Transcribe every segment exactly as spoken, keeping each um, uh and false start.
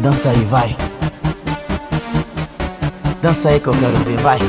Dança aí, vai. Dança aí que eu quero ver, vai.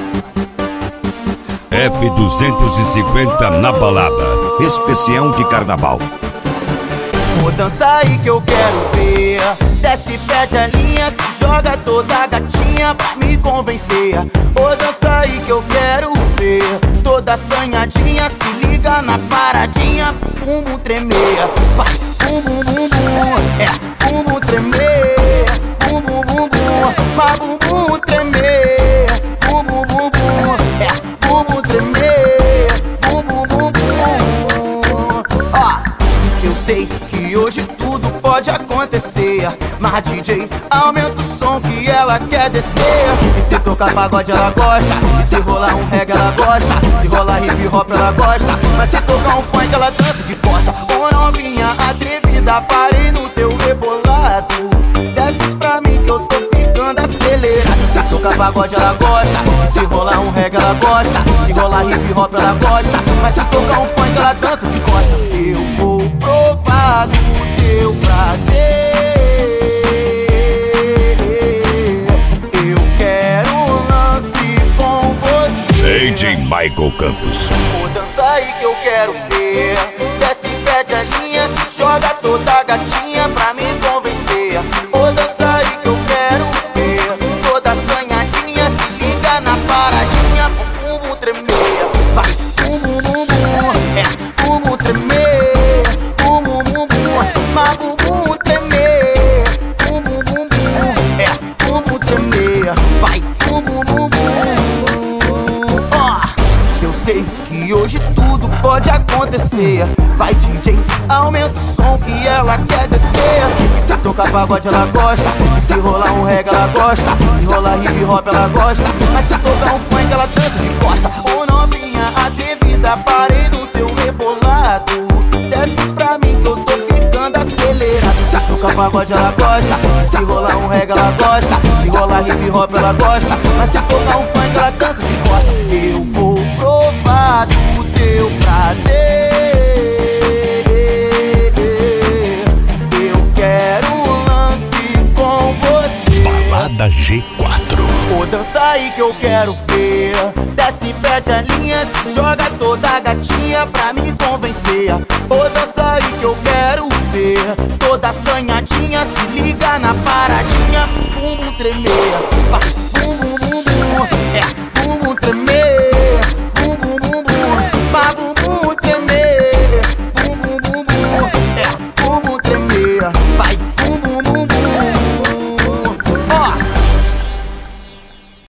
F duzentos e cinquenta na balada, especial de carnaval. Ô, dança aí que eu quero ver. Desce, pede a linha, se joga toda gatinha pra me convencer. Ô, dança aí que eu quero ver. Toda assanhadinha, se liga na paradinha, bumbum tremer. Vai, bumbum, bumbum, é, bumbum tremer. Bumbum, bumbum, mas bumbum tremer. Bumbum, bumbum, é, bumbum tremer. Bumbum, bumbum. Ó, eu sei que hoje tudo pode acontecer, mas D J, aumenta o som que ela quer descer. E se tocar pagode ela gosta, e se rolar um reggae ela gosta, se rolar hip hop ela gosta, mas se tocar um funk ela dança de costa. Ô novinha atrevida, parei no teu rebolado, desce pra mim que eu tô ficando acelerado. Se tocar pagode ela gosta, e se rolar um reggae ela gosta, se rolar hip hop ela gosta, mas se tocar um funk ela dança de costa. Eu vou provar do teu prazer, eu quero um lance com você. D J Michael Campos. Ô, dança aí que eu quero ver. Desce, pede a linha, se joga toda gatinha pra me convencer. Ô, dança aí que eu quero ver. Toda assanhadinha, se liga na paradinha, bumbum tremer. Vai, bumbum, bumbum, é, bumbum tremer. Bumbum, bumbum, mas bumbum tremer. Bumbum, bumbum, é, bumbum tremer. Vai, bumbum, bumbum. Ó, eu sei que hoje tudo pode acontecer. Vai, D J, aumenta o som que ela quer descer. E se tocar pagode ela gosta, e se rolar um reggae ela gosta, se rolar hip hop ela gosta, mas se tocar um funk ela dança de costa. Ô novinha atrevida, parei no teu rebolado, desce pra mim que eu tô ficando acelerado. Se tocar pagode ela gosta, e se rolar um reggae ela gosta, se rolar hip hop ela gosta, mas se tocar um funk ela dança de costa. Eu vou provar do teu prazer, eu quero um lance com você. Balada G quatro. Ô, dança aí que eu quero ver. Desce, pede a linha, se joga toda gatinha pra me convencer. Ô, dança aí que eu quero ver. Toda assanhadinha, se liga na paradinha, bumbum tremer. Vai,